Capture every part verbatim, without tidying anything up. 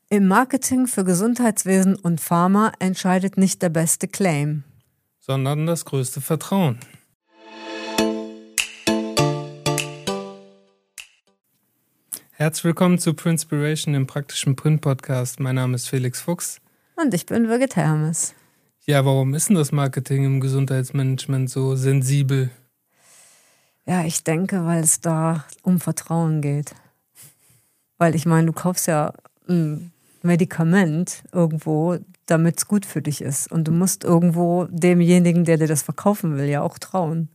Im Marketing für Gesundheitswesen und Pharma entscheidet nicht der beste Claim, sondern das größte Vertrauen. Herzlich willkommen zu Printspiration, dem praktischen Print-Podcast. Mein Name ist Felix Fuchs. Und ich bin Birgit Hermes. Ja, warum ist denn das Marketing im Gesundheitsmanagement so sensibel? Ja, ich denke, weil es da um Vertrauen geht. Weil ich meine, du kaufst ja ein Medikament irgendwo, damit es gut für dich ist. Und du musst irgendwo demjenigen, der dir das verkaufen will, ja auch trauen.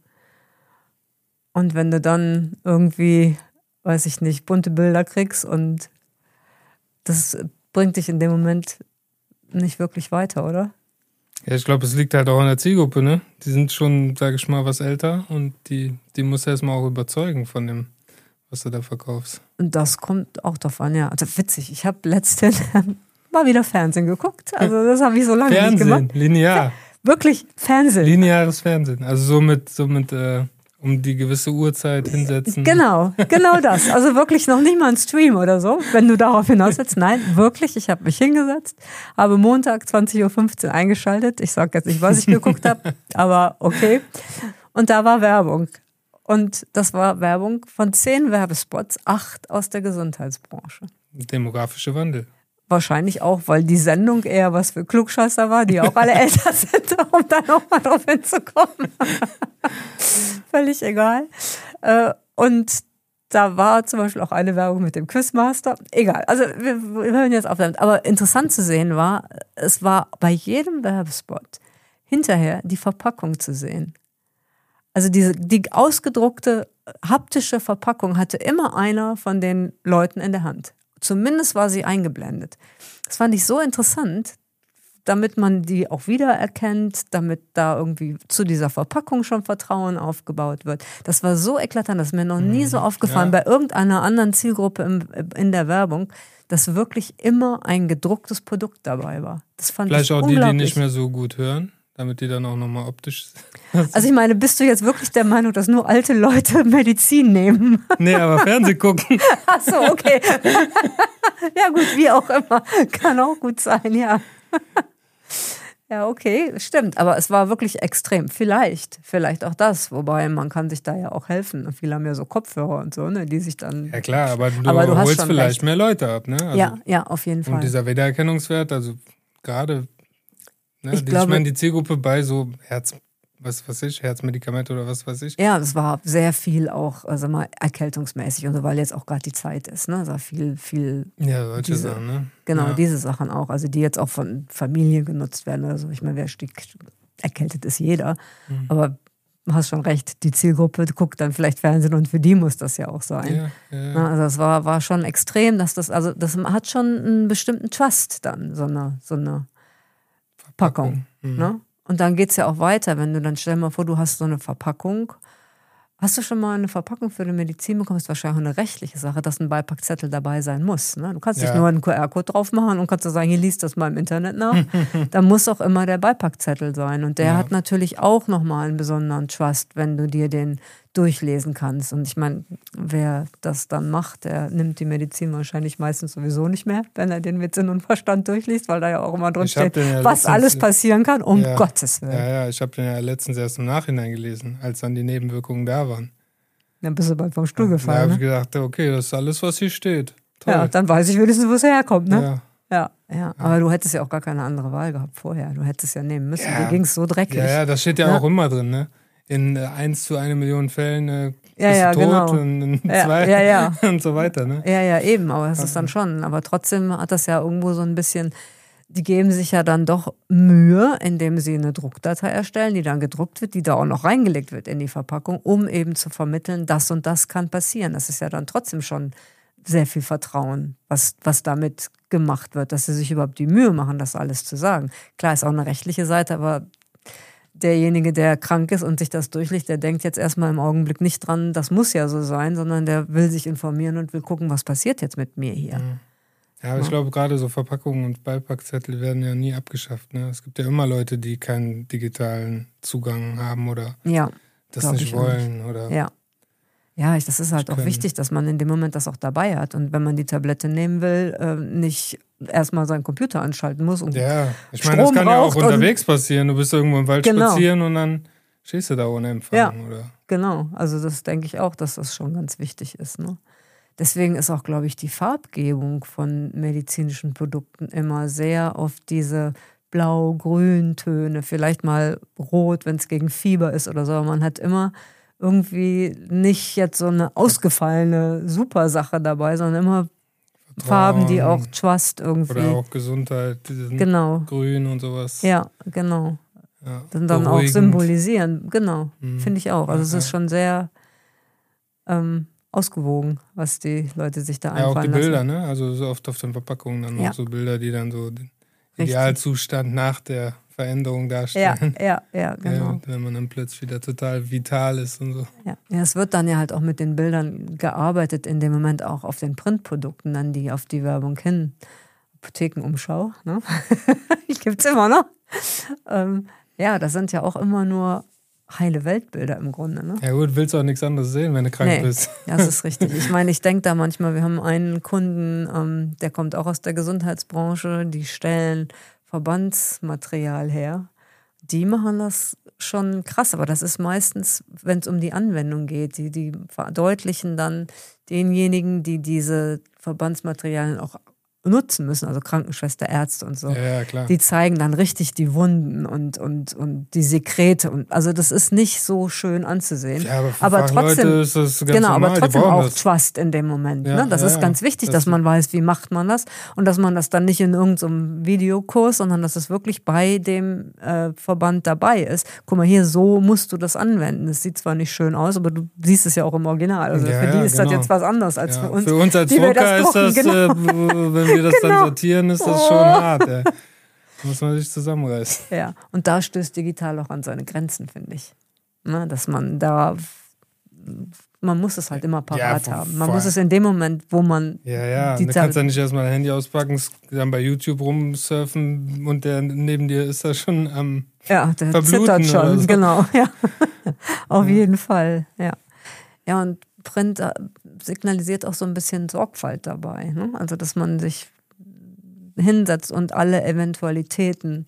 Und wenn du dann irgendwie, weiß ich nicht, bunte Bilder kriegst und das bringt dich in dem Moment nicht wirklich weiter, oder? Ja, ich glaube, es liegt halt auch an der Zielgruppe, ne? Die sind schon, sage ich mal, was älter und die, die musst du erstmal auch überzeugen von dem, was du da verkaufst. Und das kommt auch drauf an, ja. Also witzig, ich habe letztens mal wieder Fernsehen geguckt. Also das habe ich so lange Fernsehen, nicht gemacht. Fernsehen, linear. Wirklich Fernsehen. Lineares Fernsehen. Also so mit, so mit äh, um die gewisse Uhrzeit hinsetzen. Genau, genau das. Also wirklich noch nicht mal ein Stream oder so, wenn du darauf hinaus willst. Nein, wirklich, ich habe mich hingesetzt, habe Montag zwanzig Uhr fünfzehn eingeschaltet. Ich sage jetzt nicht, was ich geguckt habe, aber okay. Und da war Werbung. Und das war Werbung von zehn Werbespots, acht aus der Gesundheitsbranche. Demografischer Wandel. Wahrscheinlich auch, weil die Sendung eher was für Klugscheißer war, die auch alle älter sind, um da nochmal drauf hinzukommen. Völlig egal. Und da war zum Beispiel auch eine Werbung mit dem Quizmaster. Egal, also wir, wir hören jetzt auf damit. Aber interessant zu sehen war, es war bei jedem Werbespot hinterher die Verpackung zu sehen. Also diese, die ausgedruckte haptische Verpackung hatte immer einer von den Leuten in der Hand. Zumindest war sie eingeblendet. Das fand ich so interessant, damit man die auch wiedererkennt, damit da irgendwie zu dieser Verpackung schon Vertrauen aufgebaut wird. Das war so eklatant, das ist mir noch nie so aufgefallen, ja, bei irgendeiner anderen Zielgruppe im, in der Werbung, dass wirklich immer ein gedrucktes Produkt dabei war. Das fand Vielleicht ich auch die, die nicht unglaublich. mehr so gut hören, damit die dann auch nochmal optisch Also ich meine, bist du jetzt wirklich der Meinung, dass nur alte Leute Medizin nehmen? Nee, aber Fernsehen gucken. Ach so, okay. Ja gut, wie auch immer. Kann auch gut sein, ja. Ja, okay, stimmt. Aber es war wirklich extrem. Vielleicht, vielleicht auch das. Wobei, man kann sich da ja auch helfen. Viele haben ja so Kopfhörer und so, ne, die sich dann... Ja klar, aber du, aber du holst vielleicht recht. mehr Leute ab, ne? Also, ja, ja, auf jeden Fall. Und dieser Wiedererkennungswert, also gerade... Ne, ich die, glaube, ich meine, die Zielgruppe bei so Herz, was weiß ich, Herzmedikamente oder was weiß ich. Ja, das war sehr viel auch, also mal erkältungsmäßig und so, weil jetzt auch gerade die Zeit ist, ne? Also viel, viel. Ja, solche diese, Sachen, ne? Genau, ja. diese Sachen auch, also die jetzt auch von Familien genutzt werden oder so. Ich meine, wer stickt, erkältet ist jeder, mhm. aber du hast schon recht, die Zielgruppe guckt dann vielleicht Fernsehen und für die muss das ja auch sein. Ja, ja, ja. Also es war, war schon extrem, dass das, also das hat schon einen bestimmten Trust dann, so eine, so eine Packung. Mhm. Ne? Und dann geht es ja auch weiter, wenn du dann, stell dir mal vor, du hast so eine Verpackung. Hast du schon mal eine Verpackung für eine Medizin bekommen? Das ist wahrscheinlich eine rechtliche Sache, dass ein Beipackzettel dabei sein muss. Ne? Du kannst ja. nicht nur einen Q R-Code drauf machen und kannst du sagen, hier liest das mal im Internet nach. Da muss auch immer der Beipackzettel sein. Und der ja. hat natürlich auch nochmal einen besonderen Trust, wenn du dir den durchlesen kannst. Und ich meine, wer das dann macht, der nimmt die Medizin wahrscheinlich meistens sowieso nicht mehr, wenn er den mit Sinn und Verstand durchliest, weil da ja auch immer drin ich steht, ja was alles passieren kann, um ja, Gottes Willen. Ja, ja, ich habe den ja letztens erst im Nachhinein gelesen, als dann die Nebenwirkungen da waren. Dann bist du bald vom Stuhl gefallen. Da habe ne? ich gedacht, okay, das ist alles, was hier steht. Toll. Ja, dann weiß ich wenigstens, wo es herkommt, ne? Ja. Ja, ja, aber du hättest ja auch gar keine andere Wahl gehabt vorher. Du hättest ja nehmen müssen. Ja. Dir ging es so dreckig. Ja, ja, das steht ja, ja auch immer drin, ne? In äh, eins zu eine Million Fällen äh, ja, bist ja, du tot genau. und in ja, zwei ja, ja. und so weiter, ne? Ja, ja, eben, aber das ist dann schon. Aber trotzdem hat das ja irgendwo so ein bisschen, die geben sich ja dann doch Mühe, indem sie eine Druckdatei erstellen, die dann gedruckt wird, die da auch noch reingelegt wird in die Verpackung, um eben zu vermitteln, das und das kann passieren. Das ist ja dann trotzdem schon sehr viel Vertrauen, was, was damit gemacht wird, dass sie sich überhaupt die Mühe machen, das alles zu sagen. Klar, ist auch eine rechtliche Seite, aber derjenige, der krank ist und sich das durchliest, der denkt jetzt erstmal im Augenblick nicht dran, das muss ja so sein, sondern der will sich informieren und will gucken, was passiert jetzt mit mir hier. Mhm. Ja, aber ja. ich glaube, gerade so Verpackungen und Beipackzettel werden ja nie abgeschafft. Ne? Es gibt ja immer Leute, die keinen digitalen Zugang haben oder ja, das nicht wollen. Nicht. Oder ja, ja ich, das ist halt auch können. wichtig, dass man in dem Moment das auch dabei hat. Und wenn man die Tablette nehmen will, äh, nicht erstmal seinen Computer anschalten muss. Und ja, ich meine, das kann ja auch unterwegs passieren. Du bist irgendwo im Wald genau. spazieren und dann stehst du da ohne Empfang. Ja, oder? Genau. Also das denke ich auch, dass das schon ganz wichtig ist. Ne? Deswegen ist auch, glaube ich, die Farbgebung von medizinischen Produkten immer sehr auf diese Blau-Grün-Töne, vielleicht mal Rot, wenn es gegen Fieber ist oder so. Aber man hat immer irgendwie nicht jetzt so eine ausgefallene Supersache dabei, sondern immer Vertrauen, Farben, die auch Trust irgendwie. Oder auch Gesundheit, genau. Grün und sowas. Ja, genau. Ja, dann, dann auch symbolisieren. Genau, mhm. finde ich auch. Also ja, es ist ja. schon sehr ähm, ausgewogen, was die Leute sich da einfallen lassen. Ja, auch die Bilder, ne? Also so oft auf den Verpackungen dann ja. auch so Bilder, die dann so den Richtig. Idealzustand nach der Veränderung darstellen. Ja, ja, ja, genau. Ja, und wenn man dann plötzlich wieder total vital ist und so. Ja. ja, es wird dann ja halt auch mit den Bildern gearbeitet, in dem Moment auch auf den Printprodukten, dann die auf die Werbung hin. Apothekenumschau, ne? Die gibt's immer noch. Ähm, ja, das sind ja auch immer nur heile Weltbilder im Grunde. Ne? Ja gut, willst du auch nichts anderes sehen, wenn du krank nee, bist. Das ist richtig. Ich meine, ich denke da manchmal, wir haben einen Kunden, ähm, der kommt auch aus der Gesundheitsbranche, die stellen Verbandsmaterial her. Die machen das schon krass, aber das ist meistens, wenn es um die Anwendung geht, die, die verdeutlichen dann denjenigen, die diese Verbandsmaterialien auch nutzen müssen, also Krankenschwester, Ärzte und so. Ja, ja, klar. Die zeigen dann richtig die Wunden und, und, und die Sekrete. Und, also das ist nicht so schön anzusehen. Ja, aber für aber trotzdem, ist das ganz genau, normal, aber trotzdem auch das. Trust in dem Moment. Ja, ne? Das ja, ist ganz wichtig, das dass man weiß, wie macht man das. Und dass man das dann nicht in irgendeinem Videokurs, sondern dass es wirklich bei dem äh, Verband dabei ist. Guck mal, hier, so musst du das anwenden. Das sieht zwar nicht schön aus, aber du siehst es ja auch im Original. Also ja, für die ja, ist genau. das jetzt was anderes als ja, für uns. Für uns als die Drucker das drucken, ist das, genau. äh, wenn wir das genau. dann sortieren, ist das schon hart. Ey. Da muss man sich zusammenreißen. Ja, und da stößt digital auch an seine Grenzen, finde ich. Ne, dass man da, man muss es halt immer parat ja, haben. Man muss es in dem Moment, wo man Ja, ja, die du kannst ja nicht erstmal dein Handy auspacken, dann bei YouTube rumsurfen und der neben dir ist da schon am Ja, der Verbluten zittert schon, so. genau. Ja. Auf ja. jeden Fall, ja. Ja, und Print signalisiert auch so ein bisschen Sorgfalt dabei. Ne? Also, dass man sich hinsetzt und alle Eventualitäten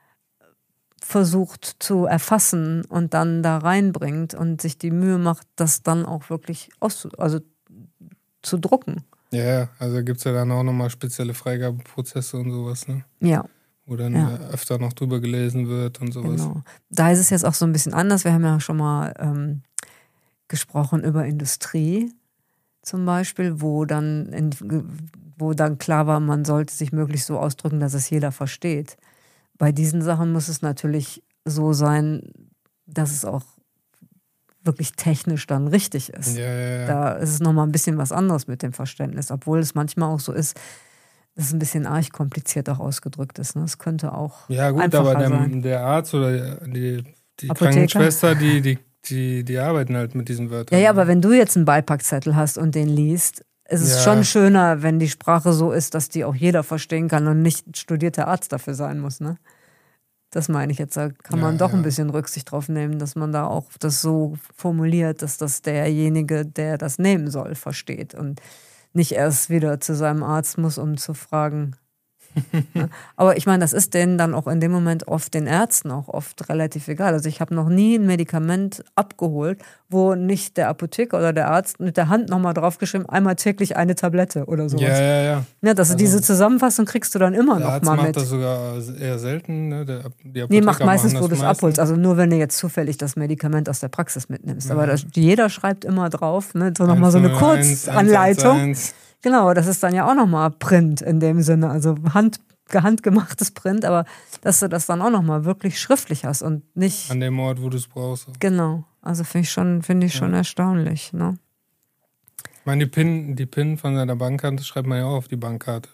versucht zu erfassen und dann da reinbringt und sich die Mühe macht, das dann auch wirklich auszu also zu drucken. Ja, also gibt es ja dann auch nochmal spezielle Freigabeprozesse und sowas, ne? Ja. Wo dann ja. öfter noch drüber gelesen wird und sowas. Genau. Da ist es jetzt auch so ein bisschen anders. Wir haben ja schon mal ähm, gesprochen über Industrie zum Beispiel, wo dann, in, wo dann klar war, man sollte sich möglichst so ausdrücken, dass es jeder versteht. Bei diesen Sachen muss es natürlich so sein, dass es auch wirklich technisch dann richtig ist. Ja, ja, ja. Da ist es nochmal ein bisschen was anderes mit dem Verständnis, obwohl es manchmal auch so ist, dass es ein bisschen arg kompliziert auch ausgedrückt ist. Ne? Das könnte auch Ja gut, einfacher aber der, sein. der Arzt oder die, die Apotheker? Krankenschwester, die, die, die, die arbeiten halt mit diesen Wörtern. Ja, ja, aber wenn du jetzt einen Beipackzettel hast und den liest, ist es Ja. schon schöner, wenn die Sprache so ist, dass die auch jeder verstehen kann und nicht ein studierter Arzt dafür sein muss, ne? Das meine ich jetzt, da kann man Ja, doch ja. ein bisschen Rücksicht drauf nehmen, dass man da auch das so formuliert, dass das derjenige, der das nehmen soll, versteht und nicht erst wieder zu seinem Arzt muss, um zu fragen. Ja. Aber ich meine, das ist denen dann auch in dem Moment oft, den Ärzten auch oft relativ egal. Also ich habe noch nie ein Medikament abgeholt, wo nicht der Apotheker oder der Arzt mit der Hand nochmal draufgeschrieben, einmal täglich eine Tablette oder sowas. Ja, ja, ja. Ja, dass Also, diese Zusammenfassung kriegst du dann immer Der noch Arzt mal macht mit. das sogar eher selten. Ne? Der, die Apotheker Nee, macht meistens, machen wo du das es meistens. abholst. Also nur, wenn du jetzt zufällig das Medikament aus der Praxis mitnimmst. Ja. Aber das, jeder schreibt immer drauf, ne? So nochmal so eine Kurzanleitung. eins eins eins. Genau, das ist dann ja auch nochmal Print in dem Sinne. Also Hand, handgemachtes Print, aber dass du das dann auch nochmal wirklich schriftlich hast und nicht. An dem Ort, wo du es brauchst. Genau. Also finde ich schon, finde ich schon Ja. erstaunlich. Ne? Ich meine, die PIN, die PIN von seiner Bankkarte schreibt man ja auch auf die Bankkarte.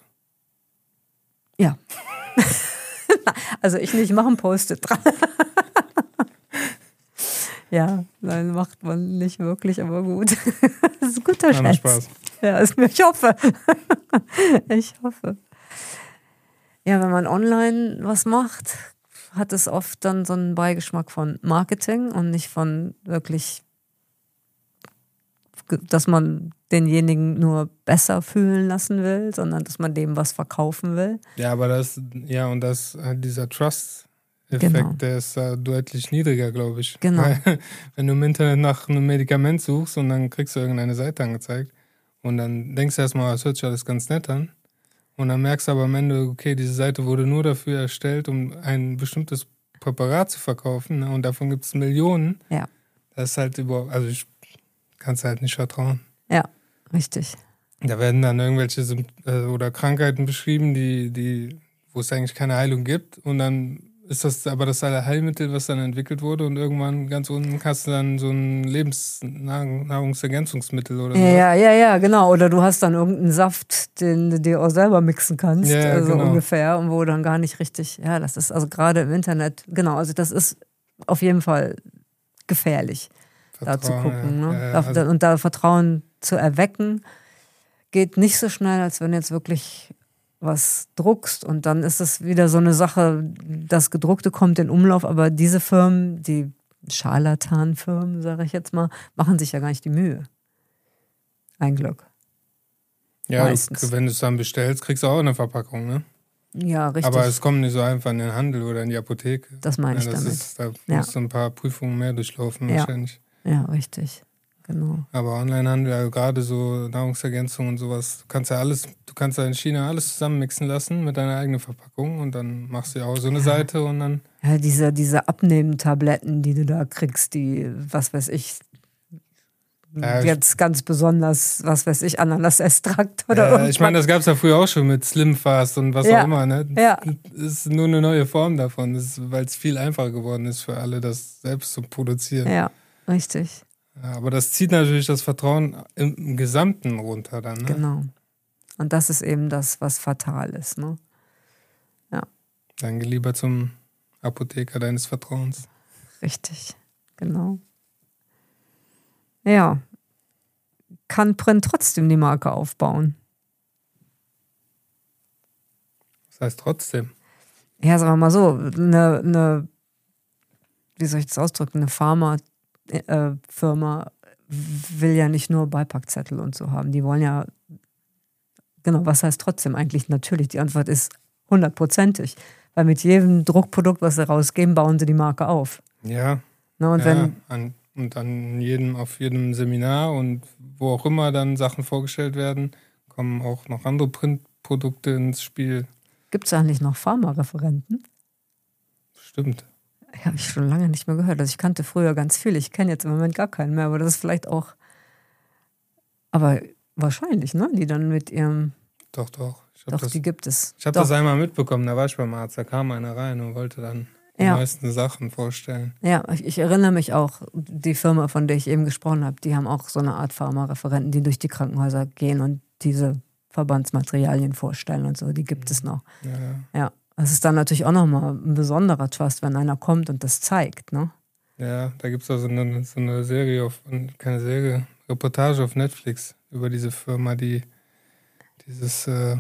Ja. Also ich nicht, ich mache ein Post-it dran. Ja, nein, macht man nicht wirklich, aber gut. Das ist ein guter War noch Schätz. Spaß. Ja, ist mir, ich hoffe. Ich hoffe. Ja, wenn man online was macht, hat es oft dann so einen Beigeschmack von Marketing und nicht von wirklich dass man denjenigen nur besser fühlen lassen will, sondern dass man dem was verkaufen will. Ja, aber das, ja, und das, dieser Trust-Effekt, Genau. der ist da deutlich niedriger, glaube ich. Genau. Weil, wenn du im Internet nach einem Medikament suchst und dann kriegst du irgendeine Seite angezeigt und dann denkst du erstmal, das hört sich alles ganz nett an. Und dann merkst du aber am Ende, okay, diese Seite wurde nur dafür erstellt, um ein bestimmtes Präparat zu verkaufen, ne? Und davon gibt es Millionen. Ja. Das ist halt überhaupt, also ich kann es halt nicht vertrauen. Ja, richtig. Da werden dann irgendwelche Sympt- äh, oder Krankheiten beschrieben, die, die, wo es eigentlich keine Heilung gibt. Und dann ist das aber das Heilmittel, was dann entwickelt wurde. Und irgendwann ganz unten hast du dann so ein Lebensnahrungsergänzungsmittel oder so. Ja, ja, ja, genau. Oder du hast dann irgendeinen Saft, den du dir auch selber mixen kannst, Ja, also genau. ungefähr, und wo dann gar nicht richtig, ja, das ist also gerade im Internet, genau, also das ist auf jeden Fall gefährlich, da zu Vertrauen, gucken. ja. Ne? Ja, ja, Da- also- und da Vertrauen zu erwecken, geht nicht so schnell, als wenn jetzt wirklich was druckst. Und dann ist es wieder so eine Sache, das Gedruckte kommt in Umlauf, aber diese Firmen, die Scharlatanfirmen, sage ich jetzt mal, machen sich ja gar nicht die Mühe. Ein Glück. Ja, Meistens. du, wenn du es dann bestellst, kriegst du auch eine Verpackung, ne? Ja, richtig. Aber es kommt nicht so einfach in den Handel oder in die Apotheke. Das meine ich ja, das damit. Ist, da Ja. musst du ein paar Prüfungen mehr durchlaufen Ja. wahrscheinlich. Ja, richtig. Genau. Aber Onlinehandel, also gerade so Nahrungsergänzungen und sowas, du kannst ja alles, du kannst ja in China alles zusammenmixen lassen mit deiner eigenen Verpackung und dann machst du ja auch so eine Seite und dann. Ja, diese, diese Abnehmtabletten, die du da kriegst, die, was weiß ich, Ja, ich- jetzt ganz besonders, was weiß ich, Ananas-Extrakt oder Ja, irgendwas. ich meine, das gab es ja früher auch schon mit Slim Fast und was Ja. auch immer, ne? Ja. Das ist nur eine neue Form davon, weil es viel einfacher geworden ist für alle, das selbst zu produzieren. Ja, richtig. Ja, aber das zieht natürlich das Vertrauen im, im Gesamten runter dann, ne? Genau. Und das ist eben das, was fatal ist. Ne? Dann geh lieber zum Apotheker deines Vertrauens. Richtig. Genau. Ja. Kann Print trotzdem die Marke aufbauen? Das heißt trotzdem. Ja, sagen wir mal so, eine, eine wie soll ich das ausdrücken, eine Pharmafirma will ja nicht nur Beipackzettel und so haben. Die wollen ja, genau, was heißt trotzdem eigentlich? Natürlich, die Antwort ist hundertprozentig. Weil mit jedem Druckprodukt, was sie rausgeben, bauen sie die Marke auf. Ja. Ne, und ja wenn, an, und an jedem, auf jedem Seminar und wo auch immer dann Sachen vorgestellt werden, kommen auch noch andere Printprodukte ins Spiel. gibt es eigentlich noch Pharmareferenten? Stimmt. Habe ich schon lange nicht mehr gehört. Also ich kannte früher ganz viele. Ich kenne jetzt im Moment gar keinen mehr, aber das ist vielleicht auch. Aber wahrscheinlich, ne? Die dann mit ihrem. Doch, doch. Ich Doch, habe das, die gibt es. ich hab Doch. das einmal mitbekommen, da war ich beim Arzt, da kam einer rein und wollte dann die Ja. neuesten Sachen vorstellen. Ja, ich, ich erinnere mich auch, die Firma, von der ich eben gesprochen habe, die haben auch so eine Art Pharmareferenten, die durch die Krankenhäuser gehen und diese Verbandsmaterialien vorstellen und so. Die gibt es noch. Ja, ja. Ja, das ist dann natürlich auch nochmal ein besonderer Trust, wenn einer kommt und das zeigt, ne? Ja, da gibt es auch so eine, so eine Serie, auf, keine Serie, Reportage auf Netflix über diese Firma, die dieses äh,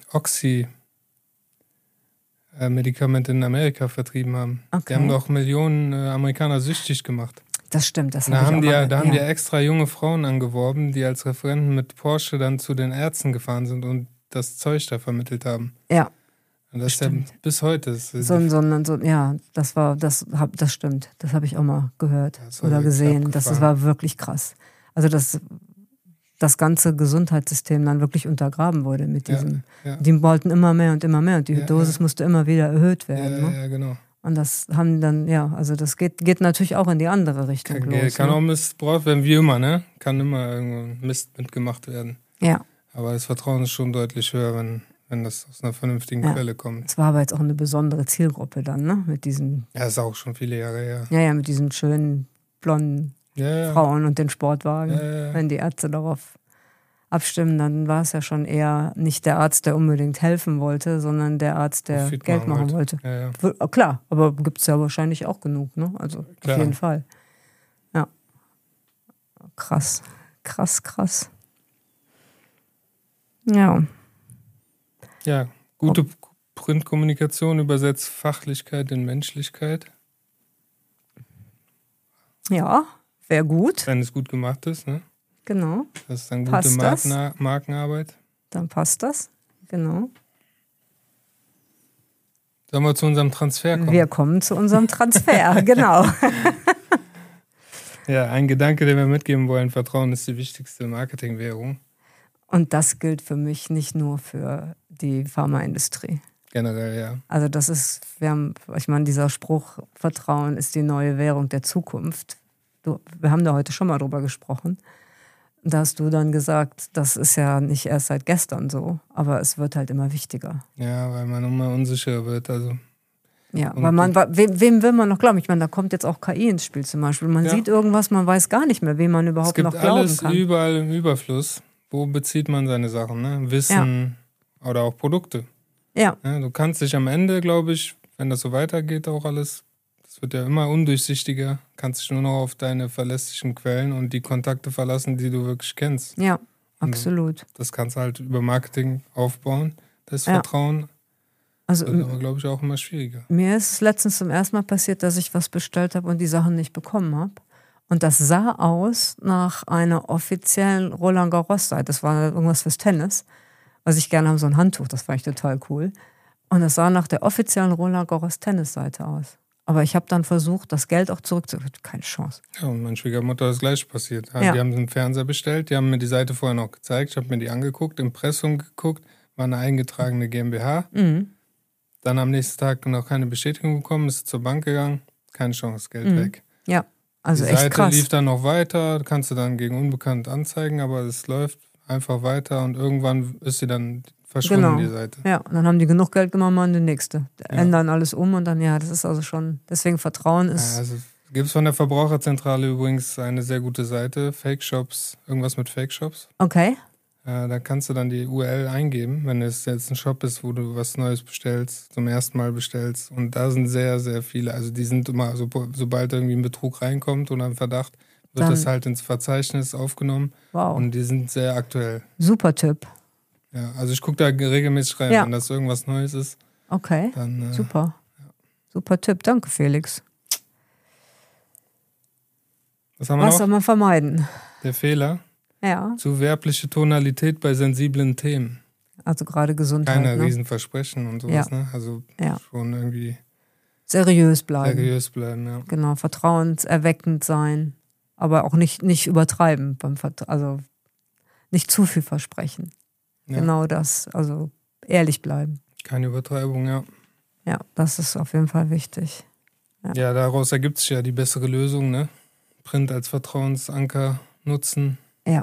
Oxy-Medikament in Amerika vertrieben haben. Okay. Die haben doch Millionen äh, Amerikaner süchtig gemacht. Das stimmt, das Und da habe ich haben, auch die, ja- mal, da haben die ja. extra junge Frauen angeworben, die als Referenten mit Porsche dann zu den Ärzten gefahren sind und das Zeug da vermittelt haben. Ja, Und das ist ja Stimmt. bis heute. Ist, so, ein- so, ein- so, ja, das war, das, hab, das stimmt. Das habe ich auch mal gehört Das war oder wirklich gesehen. Das, das abgefahren. war wirklich krass. Also, dass das ganze Gesundheitssystem dann wirklich untergraben wurde mit Ja, diesem. ja. Die wollten immer mehr und immer mehr und die Ja, Dosis ja. musste immer wieder erhöht ja, werden. ja, Ne? ja, genau. Und das haben dann, ja, also das geht, geht natürlich auch in die andere Richtung Kann, los. kann ne? auch missbraucht werden, wie immer, ne? Kann immer irgendwo Mist mitgemacht werden. Ja, Aber das Vertrauen ist schon deutlich höher, wenn, wenn das aus einer vernünftigen Ja. Quelle kommt. es war aber jetzt auch eine besondere Zielgruppe dann, ne? Mit diesen, Ja, ist auch schon viele Jahre her. ja, ja, mit diesen schönen blonden Ja, ja. Frauen und den Sportwagen. Ja, ja, ja. Wenn die Ärzte darauf abstimmen, dann war es ja schon eher nicht der Arzt, der unbedingt helfen wollte, sondern der Arzt, der Profit Geld machen wollte. Ja, ja. W- Klar, aber gibt es ja wahrscheinlich auch genug, ne? Also Klar. auf jeden Fall. Ja. Krass. Krass, krass. Ja. ja, gute Printkommunikation übersetzt Fachlichkeit in Menschlichkeit, Ja, wäre gut. wenn es gut gemacht ist. Ne? genau. Das ist dann gute Passt das? Marken Markenarbeit. Dann passt das, genau. Sollen wir zu unserem Transfer kommen? Wir kommen zu unserem Transfer, genau. Ja, ein Gedanke, den wir mitgeben wollen, Vertrauen ist die wichtigste Marketingwährung. Und das gilt für mich nicht nur für die Pharmaindustrie. Generell, ja. Also das ist, wir haben, ich meine, dieser Spruch, Vertrauen ist die neue Währung der Zukunft. Du, wir haben da heute schon mal drüber gesprochen. Da hast du dann gesagt, das ist ja nicht erst seit gestern so, aber es wird halt immer wichtiger. Ja, weil man immer unsicherer wird. Also. Ja, Und weil man, wem, wem will man noch glauben? Ich meine, da kommt jetzt auch K I ins Spiel zum Beispiel. Man ja. sieht irgendwas, man weiß gar nicht mehr, wem man überhaupt noch glauben kann. Es gibt alles überall im Überfluss. Wo bezieht man seine Sachen? Ne? Wissen ja. oder auch Produkte. Ja. ja. Du kannst dich am Ende, glaube ich, wenn das so weitergeht, auch alles, das wird ja immer undurchsichtiger, kannst dich nur noch auf deine verlässlichen Quellen und die Kontakte verlassen, die du wirklich kennst. Ja, absolut. Und das kannst du halt über Marketing aufbauen. Das ja. Vertrauen also, wird aber, glaube ich, auch immer schwieriger. Mir ist es letztens zum ersten Mal passiert, dass ich was bestellt habe und die Sachen nicht bekommen habe. Und das sah aus nach einer offiziellen Roland Garros-Seite. Das war irgendwas fürs Tennis. Was ich gerne habe, so ein Handtuch, das fand ich total cool. Und es sah nach der offiziellen Roland Garros-Tennisseite aus. Aber ich habe dann versucht, das Geld auch zurückzugeben. Keine Chance. Ja, und meine Schwiegermutter ist das Gleiche passiert. Ja. Die haben einen Fernseher bestellt, die haben mir die Seite vorher noch gezeigt. Ich habe mir die angeguckt, Impressum geguckt, war eine eingetragene GmbH. Mhm. Dann am nächsten Tag noch keine Bestätigung bekommen, ist zur Bank gegangen, keine Chance, Geld mhm. weg. Ja, also die echt Seite krass. lief dann noch weiter, kannst du dann gegen Unbekannt anzeigen, aber es läuft einfach weiter und irgendwann ist sie dann verschwunden, genau. die Seite. Ja, und dann haben die genug Geld genommen an die nächste. Ja. Ändern alles um und dann, ja, das ist also schon, deswegen Vertrauen ist... Ja, also gibt es von der Verbraucherzentrale übrigens eine sehr gute Seite, Fake Shops, irgendwas mit Fake Shops. Okay. Ja, da kannst du dann die U R L eingeben, wenn es jetzt ein Shop ist, wo du was Neues bestellst, zum ersten Mal bestellst. Und da sind sehr, sehr viele. Also die sind immer, so, sobald irgendwie ein Betrug reinkommt oder ein Verdacht, wird dann, das halt ins Verzeichnis aufgenommen. Wow. Und die sind sehr aktuell. Super Tipp. Ja, also ich gucke da regelmäßig rein, ja. wenn das irgendwas Neues ist. Okay, dann, äh, super. Ja. Super Tipp, danke Felix. Was haben wir was noch? soll man vermeiden? Der Fehler. Ja. Zu werbliche Tonalität bei sensiblen Themen. Also gerade Gesundheit. Keine ne? Riesenversprechen und sowas, ja. ne? Also ja. schon irgendwie seriös bleiben. Seriös bleiben, ja. Genau, vertrauenserweckend sein, aber auch nicht, nicht übertreiben, beim Vertra- also nicht zu viel versprechen. Ja. Genau das, also ehrlich bleiben. Keine Übertreibung, ja. Ja, das ist auf jeden Fall wichtig. Ja, ja daraus ergibt sich ja die bessere Lösung, ne? Print als Vertrauensanker nutzen. Ja.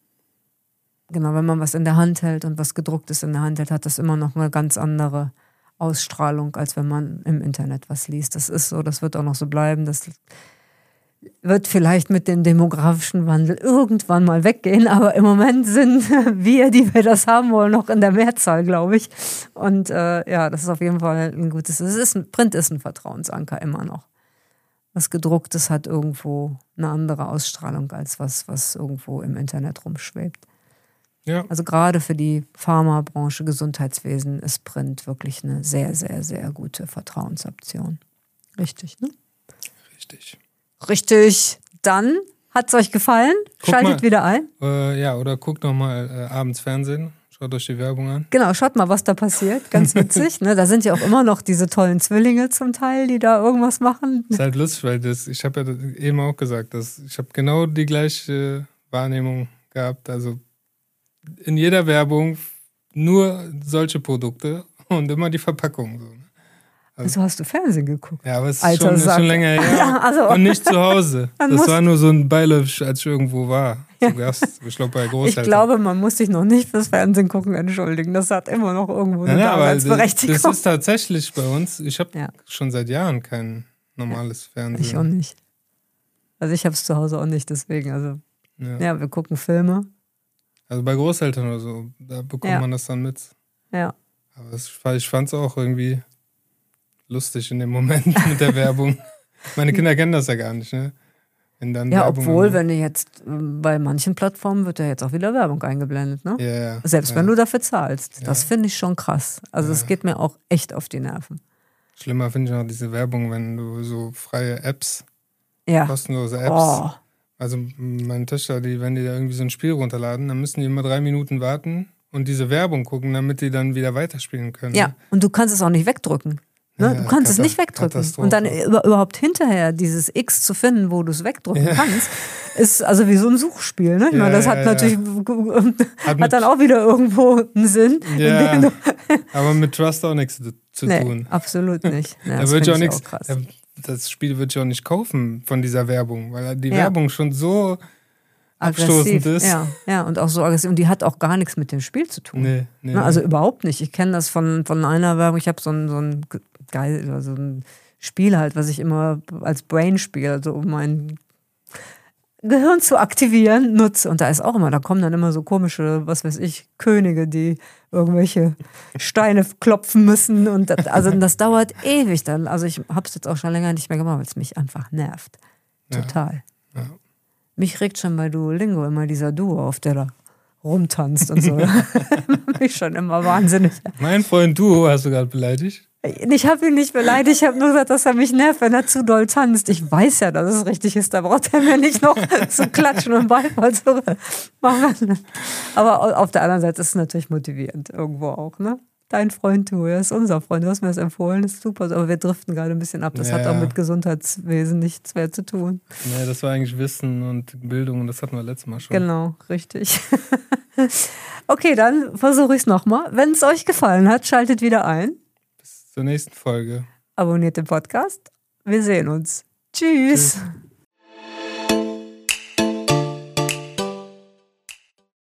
Genau, wenn man was in der Hand hält und was Gedrucktes in der Hand hält, hat das immer noch eine ganz andere Ausstrahlung, als wenn man im Internet was liest. Das ist so, das wird auch noch so bleiben. Das wird vielleicht mit dem demografischen Wandel irgendwann mal weggehen, aber im Moment sind wir, die wir das haben wollen, noch in der Mehrzahl, glaube ich. Und äh, ja, das ist auf jeden Fall ein gutes, es ist ein, Print ist ein Vertrauensanker immer noch. Was Gedrucktes hat irgendwo eine andere Ausstrahlung als was, was irgendwo im Internet rumschwebt. Ja. Also gerade für die Pharmabranche, Gesundheitswesen ist Print wirklich eine sehr, sehr, sehr gute Vertrauensoption. Richtig, ne? Richtig. Richtig. Dann hat es euch gefallen? Guck Schaltet mal, wieder ein. Äh, ja, oder guckt nochmal äh, abends Fernsehen. Schaut euch die Werbung an. Genau, schaut mal, was da passiert. Ganz witzig. Ne? Da sind ja auch immer noch diese tollen Zwillinge zum Teil, die da irgendwas machen. Das ist halt lustig, weil das, ich habe ja eben auch gesagt, dass ich habe genau die gleiche Wahrnehmung gehabt. Also in jeder Werbung nur solche Produkte und immer die Verpackung. So. Also, also hast du Fernsehen geguckt? Ja, aber es ist Alter, schon, schon länger her. Ja, also, und nicht zu Hause. Das war nur so ein Beiläufig, als ich irgendwo war. Ja. Zu Gast. Ich glaube, bei Großeltern. Ich glaube, man muss sich noch nicht fürs Fernsehen gucken entschuldigen. Das hat immer noch irgendwo eine ja, Daseinsberechtigung. Das ist tatsächlich bei uns. Ich habe ja. schon seit Jahren kein normales ja. Fernsehen. Ich auch nicht. Also ich habe es zu Hause auch nicht, deswegen. Also ja, ja wir gucken Filme. Also bei Großeltern oder so, da bekommt ja. man das dann mit. Ja. Aber das, ich fand es auch irgendwie lustig in dem Moment mit der Werbung. Meine Kinder kennen das ja gar nicht, ne? Wenn dann ja, Werbung obwohl, haben. wenn du jetzt, bei manchen Plattformen wird ja jetzt auch wieder Werbung eingeblendet, ne? Ja, ja. Selbst ja. wenn du dafür zahlst. Ja. Das finde ich schon krass. Also es ja. geht mir auch echt auf die Nerven. Schlimmer finde ich auch diese Werbung, wenn du so freie Apps, ja. kostenlose Apps, oh. Also meine Töchter, die, wenn die da irgendwie so ein Spiel runterladen, dann müssen die immer drei Minuten warten und diese Werbung gucken, damit die dann wieder weiterspielen können. Ja, ne? und du kannst es auch nicht wegdrücken. Ne? Ja, du kannst Kata- es nicht wegdrücken. Katastrophe. Und dann über, überhaupt hinterher dieses X zu finden, wo du es wegdrücken Ja. kannst, ist also wie so ein Suchspiel. Ne? Ich Ja, meine, das ja, hat ja. natürlich Hat, hat dann mit, auch wieder irgendwo einen Sinn. in ja, dem du, aber mit Trust auch nichts zu, zu nee, tun. absolut nicht. Ja, Da das würde ich find auch nichts. krass. da- Das Spiel würde ich auch nicht kaufen von dieser Werbung, weil die Ja. Werbung schon so abstoßend ist. Ja, ja, und auch so aggressiv. Und die hat auch gar nichts mit dem Spiel zu tun. Nee, nee. Ne, also überhaupt nicht. Ich kenne das von, von einer Werbung. Ich habe so ein, so ein geil, so ein Spiel halt, was ich immer als Brain spiele, also um mein Gehirn zu aktivieren, nutze. Und da ist auch immer, da kommen dann immer so komische, was weiß ich, Könige, die irgendwelche Steine klopfen müssen. Und das, also das dauert ewig dann. Also ich habe es jetzt auch schon länger nicht mehr gemacht, weil es mich einfach nervt. Total. Ja. Mich regt schon bei Duolingo immer dieser Duo auf, der da rumtanzt und so. Mich schon immer wahnsinnig. Mein Freund Duo hast du gerade beleidigt. Ich habe ihn nicht beleidigt, ich habe nur gesagt, dass er mich nervt, wenn er zu doll tanzt. Ich weiß ja, dass es richtig ist, da braucht er mir nicht noch zu klatschen und Beifall zu machen. Aber auf der anderen Seite ist es natürlich motivierend, irgendwo auch, ne? Dein Freund, du, er ist unser Freund, du hast mir das empfohlen, das ist super, aber wir driften gerade ein bisschen ab. Das Ja. hat auch mit Gesundheitswesen nichts mehr zu tun. Nee, das war eigentlich Wissen und Bildung und das hatten wir letztes Mal schon. Genau, richtig. Okay, dann versuche ich es nochmal. Wenn es euch gefallen hat, schaltet wieder ein. Bis zur nächsten Folge. Abonniert den Podcast. Wir sehen uns. Tschüss. Tschüss.